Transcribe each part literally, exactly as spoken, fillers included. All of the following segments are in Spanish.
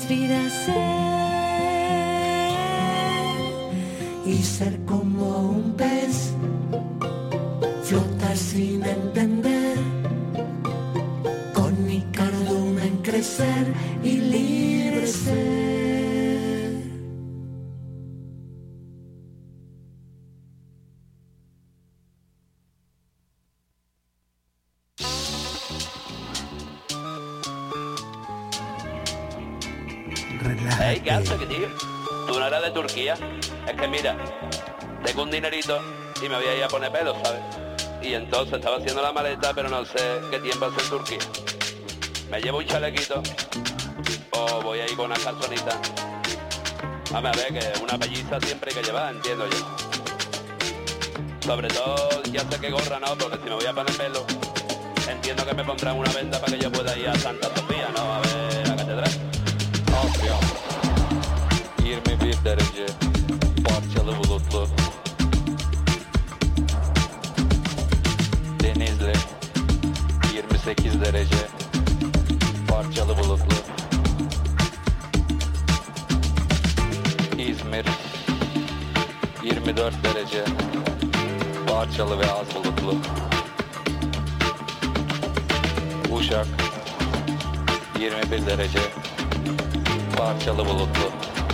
aspira a ser y ser como un pez, flotar sin entender, con mi carduna en crecer y libre ser. Hey, ¿qué haces, tío? ¿Tú no eras de Turquía? Es que mira, tengo un dinerito y me voy a ir a poner pelo, ¿sabes? Y entonces estaba haciendo la maleta, pero no sé qué tiempo hace en Turquía. ¿Me llevo un chalequito o voy a ir con una calzonita? Vamos a ver, que una pelliza siempre hay que llevar, entiendo yo. Sobre todo, ya sé que gorra no, porque si me voy a poner pelo, entiendo que me pondrán una venda para que yo pueda ir a Santa Sofía, ¿no? A ver la catedral. Afyon yirmi bir derece parçalı bulutlu. Denizli yirmi sekiz derece parçalı bulutlu. İzmir yirmi dört derece parçalı ve az bulutlu. Uşak yirmi bir derece parçalı bulutlu.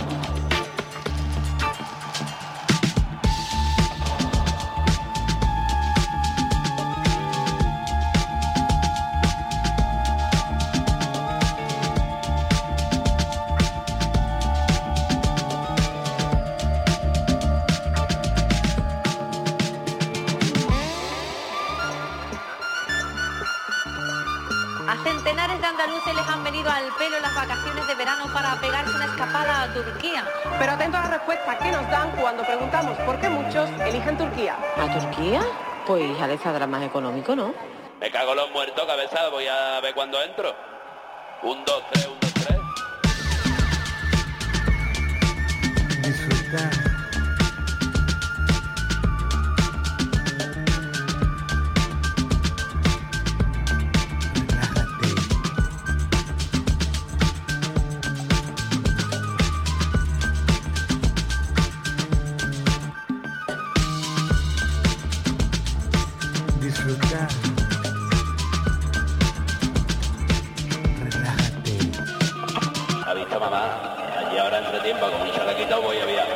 Andaluces les han venido al pelo las vacaciones de verano para pegarse una escapada a Turquía. Pero atento a la respuesta que nos dan cuando preguntamos por qué muchos eligen Turquía. ¿A Turquía? Pues ya les saldrá más económico, ¿no? Me cago en los muertos, cabeza, voy a ver cuándo entro. Un, dos, tres, un, dos, tres. Disfrutar. Disfrutar. Relájate. ¿Ha visto, mamá? Allí ahora entre tiempo, con un chalequito voy a viajar.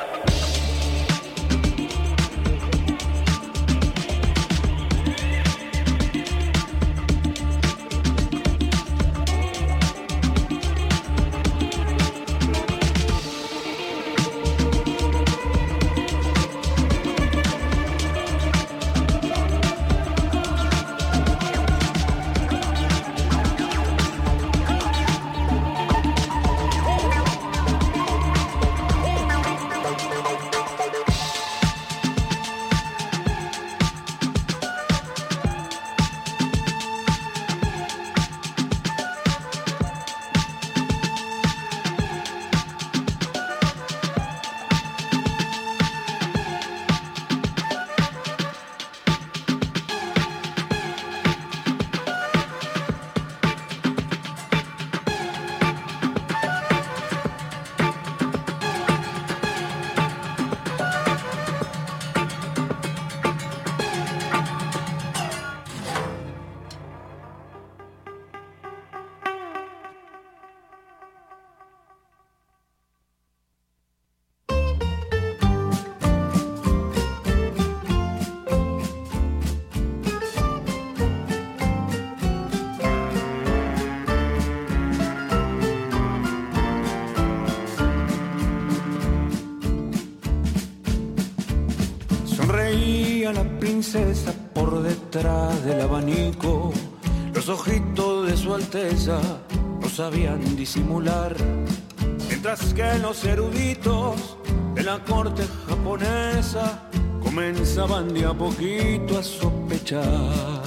Sonreía la princesa por detrás del abanico. Los ojitos de su alteza no sabían disimular. Mientras que los eruditos de la corte japonesa comenzaban de a poquito a sospechar.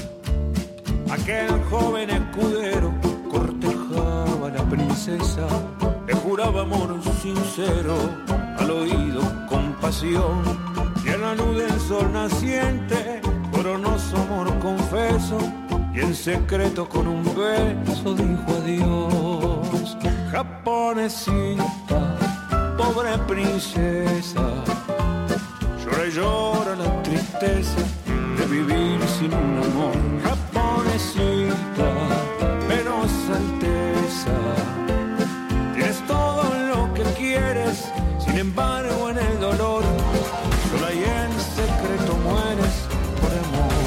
Aquel joven escudero cortejaba a la princesa, le juraba amor sincero, al oído compasión. Y a la luz del sol naciente coronó su amor confeso, y en secreto con un beso dijo adiós. Japonesita, pobre princesa, llora y llora la tristeza de vivir sin un amor. Japonesita, penosa alteza, tienes todo lo que quieres, sin embargo en el dolor, sola y en secreto mueres por amor.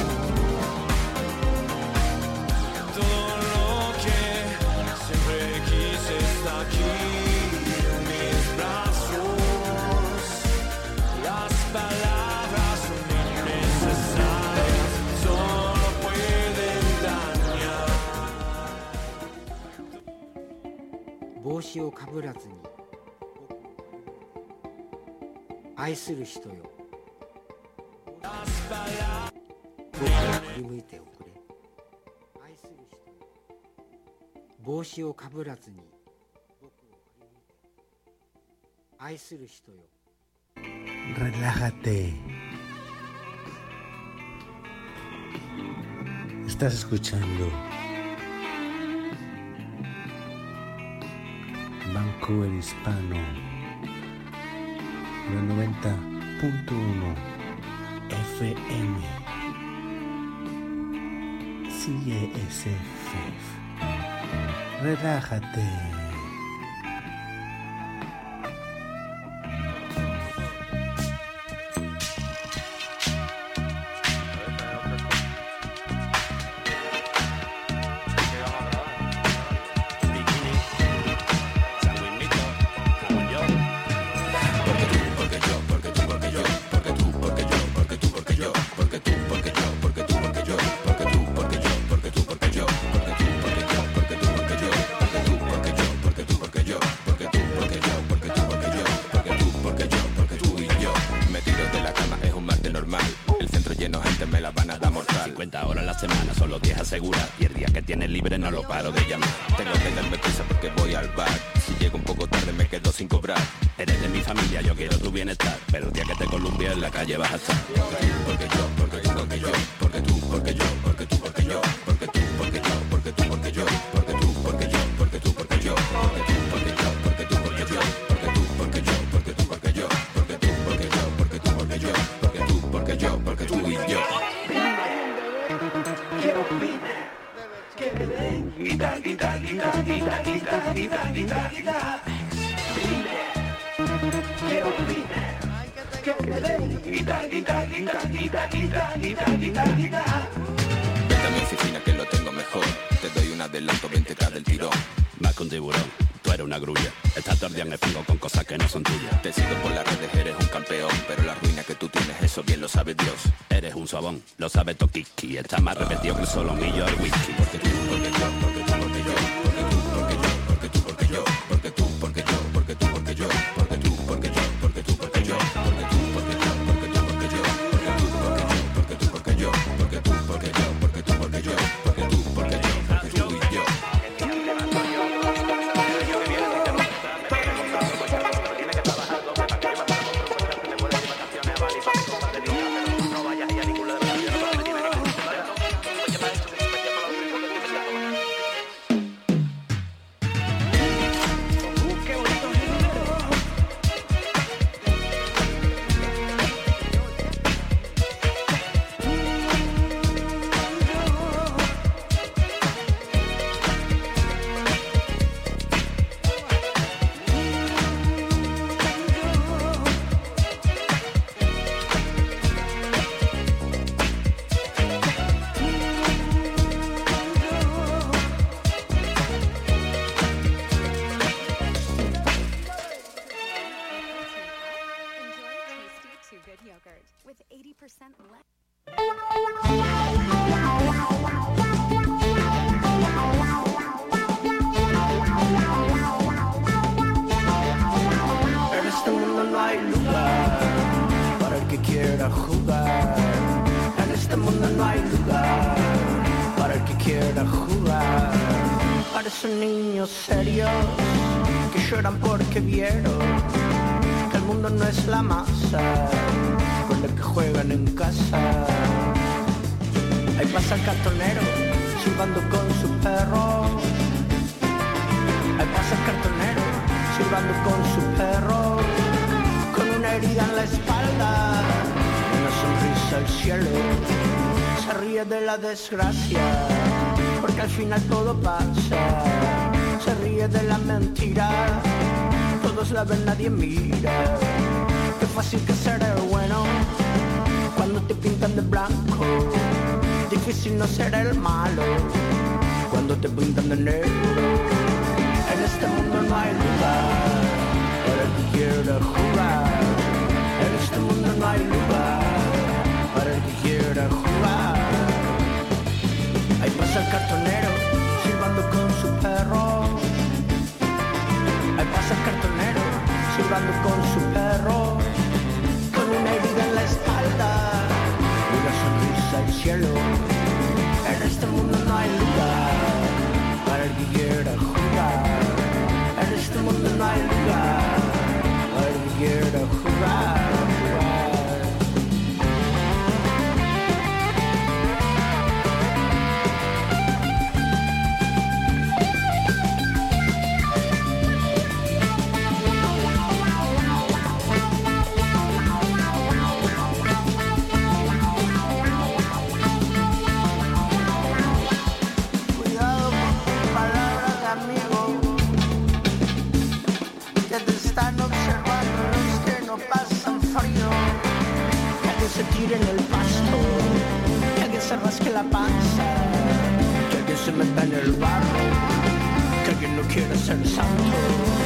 Todo lo que siempre quise está aquí en mis brazos. Las palabras son innecesarias, solo pueden dañar. 帽子をかぶらずに愛する人よ、僕を振り向いておくれ。愛する人よ、帽子をかぶらずに僕を振り向いて。愛する人よ。 Relájate. Estás escuchando Vancouver Hispano, la noventa punto uno F M, C S F. Relájate. Vete a mi oficina que lo tengo mejor. Te doy un adelanto, veinte K del tirón. Más que un tiburón, tú eres una grulla. Estás todo el día en el fango con cosas que no son tuyas. Te sigo por las redes, eres un campeón. Pero la ruina que tú tienes, eso bien lo sabe Dios. Eres un sobón, lo sabe Toquiski. Está más repetido que el solomillo del whisky. Porque tú, porque yo, porque tú, porque yo. Porque tú, porque yo, porque tú, porque yo. Porque tú, porque yo, porque tú, porque yo. Porque tú, porque yo, porque tú, porque yo. Porque tú, porque yo, porque tú, porque yo. Porque tú, porque yo, porque tú, porque yo. Porque tú, porque yo, porque tú, porque yo. Porque tú, porque yo, porque tú y yo. Ahí pasa el cartonero, silbando con su perro, con una herida en la espalda, una sonrisa al cielo. Se ríe de la desgracia, porque al final todo pasa. Se ríe de la mentira, todos la ven, nadie mira. Qué fácil que ser el bueno cuando te pintan de blanco. Difícil no ser el malo cuando te pintan de negro. En este mundo no hay lugar para el que quiera jugar. En este mundo no hay lugar para el que quiera jugar. Ahí pasa el cartonero silbando con su perro. Ahí pasa el cartonero silbando con su perro, con una herida en la espalda y una sonrisa al cielo. En este mundo no hay lugar para el que quiera jugar. En este mundo no hay lugar para el que quiera jugar. Se tire en el pasto, que alguien se rasque la panza, que alguien se meta en el barro, que alguien no quiera ser santo.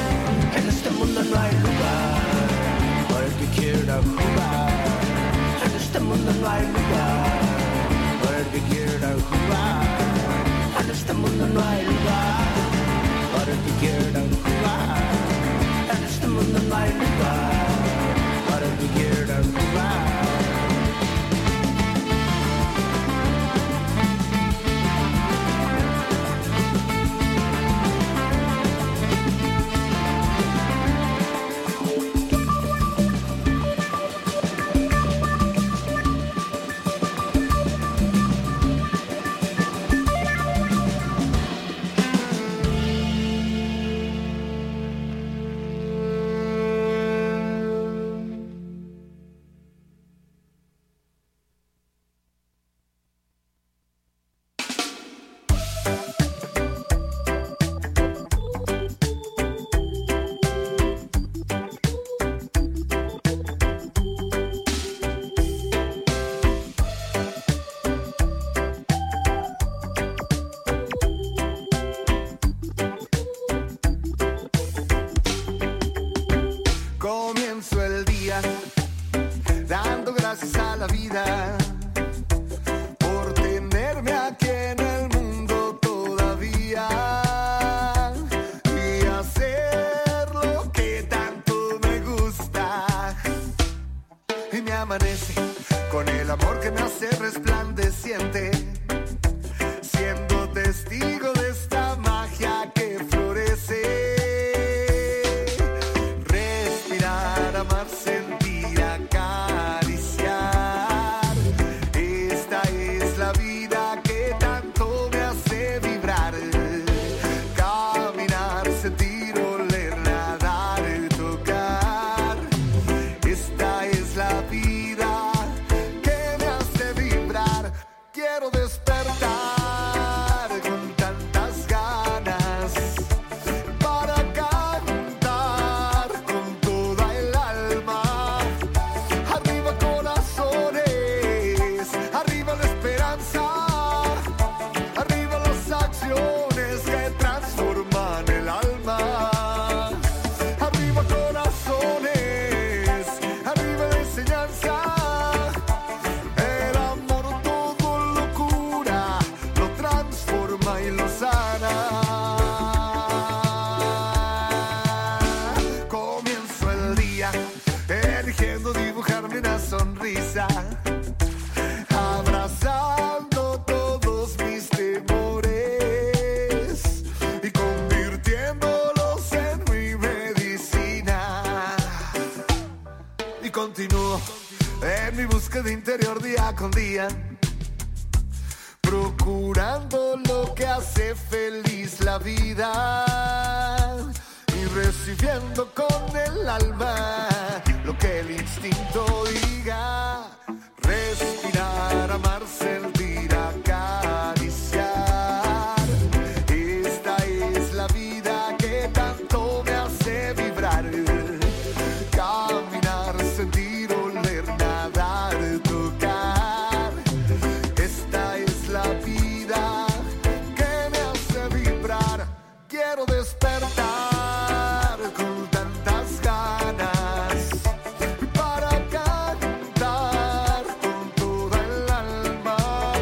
En este mundo no hay lugar para el que quiera jugar. En este mundo no hay lugar para el que quiera jugar. En este mundo no hay lugar para el que quiera jugar. En este mundo no hay lugar para el que quiera jugar. procurando lo que hace feliz la vida. viviendo con el alma lo que el instinto diga. Respirar, amar, sentir, acariciar. Esta es la vida que tanto me hace vibrar. Caminar, sentir, oler, nadar, tocar. Esta es la vida que me hace vibrar. Quiero despertar con tantas ganas para cantar con toda el alma.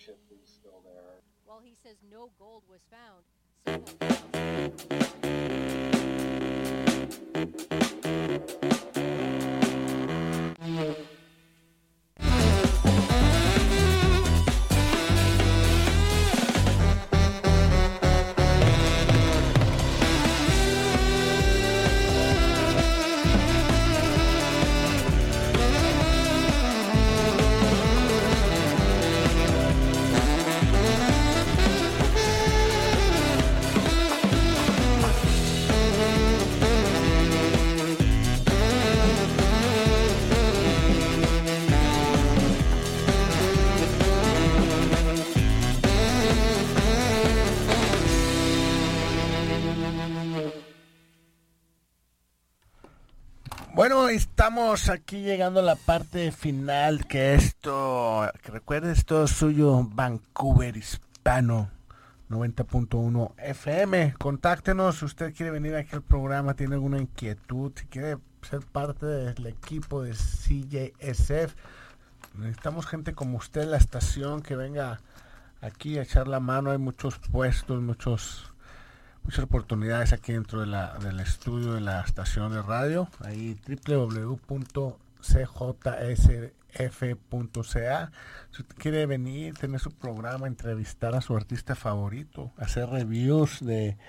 ship is still there. Well, he says no gold was found. Bueno, estamos aquí llegando a la parte final, que esto, que recuerde, esto es suyo, Vancouver Hispano, noventa punto uno F M. Contáctenos si usted quiere venir aquí al programa, tiene alguna inquietud, si quiere ser parte del equipo de C J S F. Necesitamos gente como usted en la estación que venga aquí a echar la mano. Hay muchos puestos, muchos... muchas oportunidades aquí dentro de la, del estudio de la estación de radio. Ahí doble u doble u doble u punto c j s f punto c a. Si usted quiere venir, tener su programa, entrevistar a su artista favorito, hacer reviews de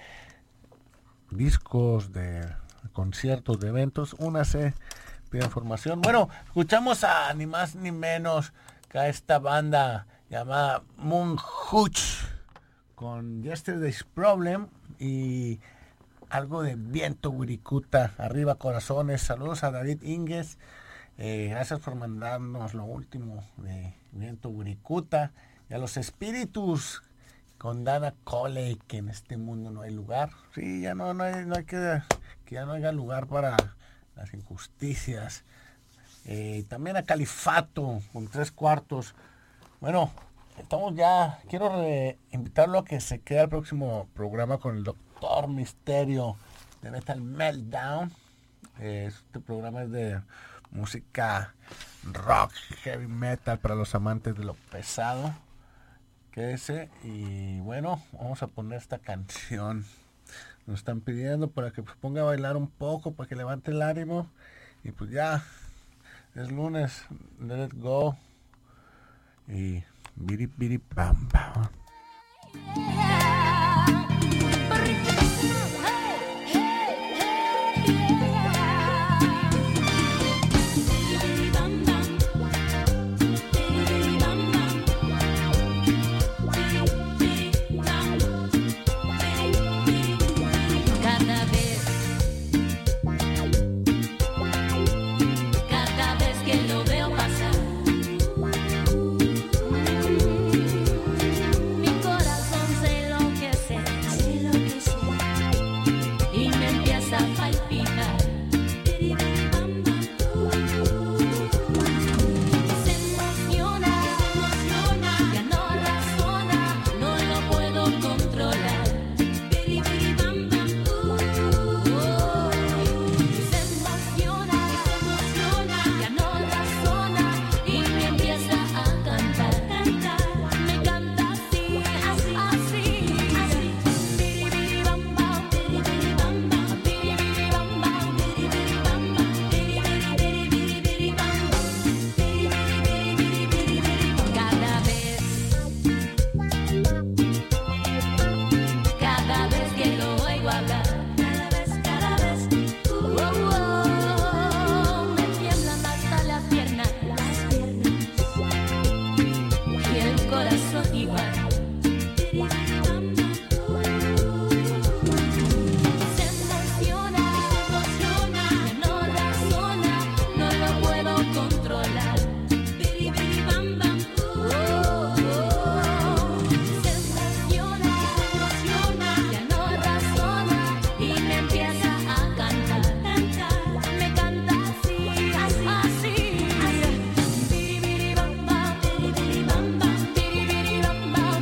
discos, de conciertos, de eventos, únase, pida información. Bueno, escuchamos a ni más ni menos que a esta banda llamada Moon Hooch con Yesterday's Problem y algo de Viento Wirikuta. Arriba corazones. Saludos a David Ínguez, eh, gracias por mandarnos lo último de Viento Wirikuta, y a los espíritus con Dana Coley, que en este mundo no hay lugar. Sí, ya no, no hay, no hay que, que ya no haya lugar para las injusticias. Eh, también a Califato con Tres Cuartos. Bueno, estamos ya, quiero re- invitarlo a que se quede al próximo programa con el Doctor Misterio de Metal Meltdown. Eh, este programa es de música rock, heavy metal para los amantes de lo pesado. Quédese y bueno, vamos a poner esta canción. Nos están pidiendo para que pues, ponga a bailar un poco, para que levante el ánimo. Y pues ya, es lunes, let it go. Y... Biri biri bam bam. Bam, bam,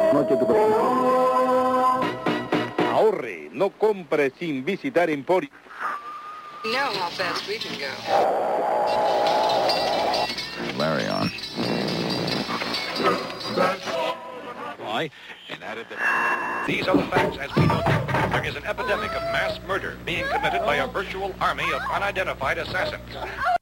Noche tu Ahorre, no compre sin visitar Emporio. Know how fast we can go. Larry on. Why? And added that these are the facts as we know them. There is an epidemic of mass murder being committed by a virtual army of unidentified assassins.